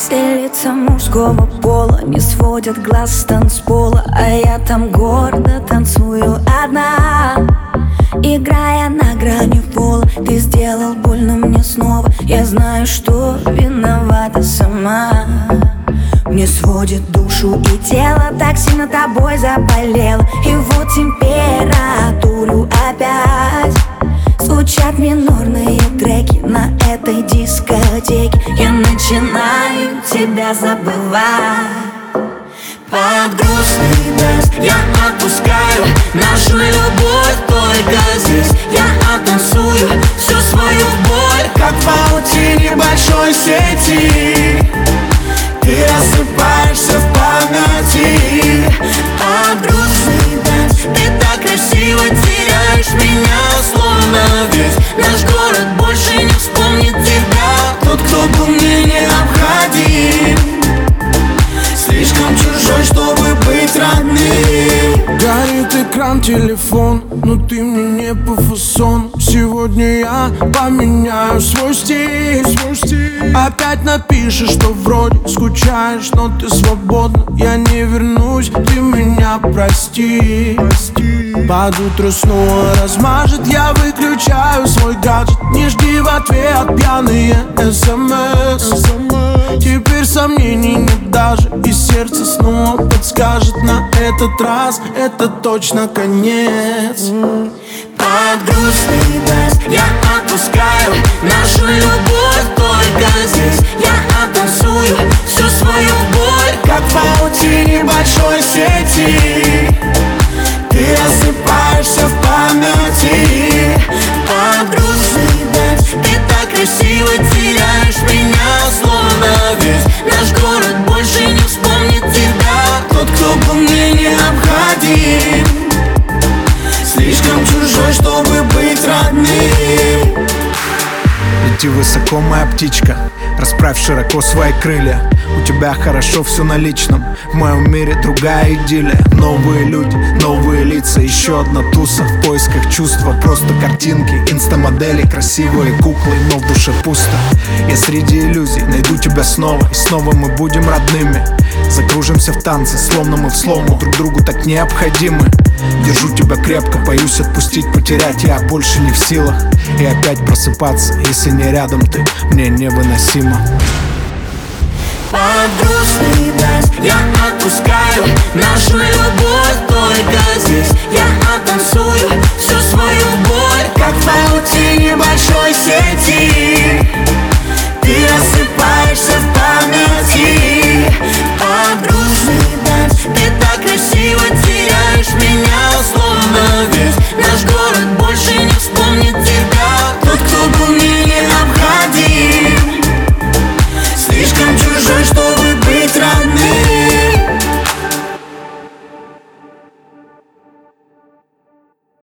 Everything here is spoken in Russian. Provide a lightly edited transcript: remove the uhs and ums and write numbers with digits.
Все лица мужского пола не сводят глаз с танцпола, а я там гордо танцую одна, играя на грани пола. Ты сделал больно мне снова, я знаю, что виновата сама. Мне сводит душу и тело, так сильно тобой заболела. И вот температуру опять звучат минорные треки на этой дискотеке. Я начинаю тебя забывать. Под грустный дэнс я отпускаю нашу любовь только здесь. Я оттанцую всю свою боль, как в паутине большой сети. Ты рассыпаешься в памяти. Под грустный дэнс ты так красиво теряешь меня, словно весь наш город больше не вспомнит тебя. Тот, кто был мне необходим, слишком чужой, чтобы быть родным. Горит экран, телефон, но ты мне не по фасону. Сегодня я поменяю свой стиль. Опять напишешь, что вроде скучаешь, но ты свободна. Я не вернусь, ты меня прости. Под утро снова размажет, я выключаю свой гаджет. Не жди в ответ пьяные СМС. Теперь сомнений нет даже, и сердце снова подскажет: на этот раз это точно конец. Под грустный дэнс я отпускаю нашу любовь только здесь. Я оттанцую всю свою боль, как в паутине большой сети. Ты рассыпаешься в памяти. Под грустный дэнс ты так красиво теряешь меня, словно весь наш город больше не вспомнит тебя. Тот, кто был мне необходим, слишком чужой, чтобы быть родным. Лети высоко, моя птичка, расправь широко свои крылья. У тебя хорошо все на личном, в моем мире другая идиллия. Новые люди, новые лица, еще одна туса в поисках чувства. Просто картинки, инстамодели, красивые куклы, но в душе пусто. Я среди иллюзий найду тебя снова, и снова мы будем родными. Закружимся в танце, словно мы в слому, друг другу так необходимы. Держу тебя крепко, боюсь отпустить, потерять я больше не в силах. И опять просыпаться, если не рядом ты, мне невыносимо. Под грустный дэнс я отпускаю нашу любовь только здесь. Я оттанцую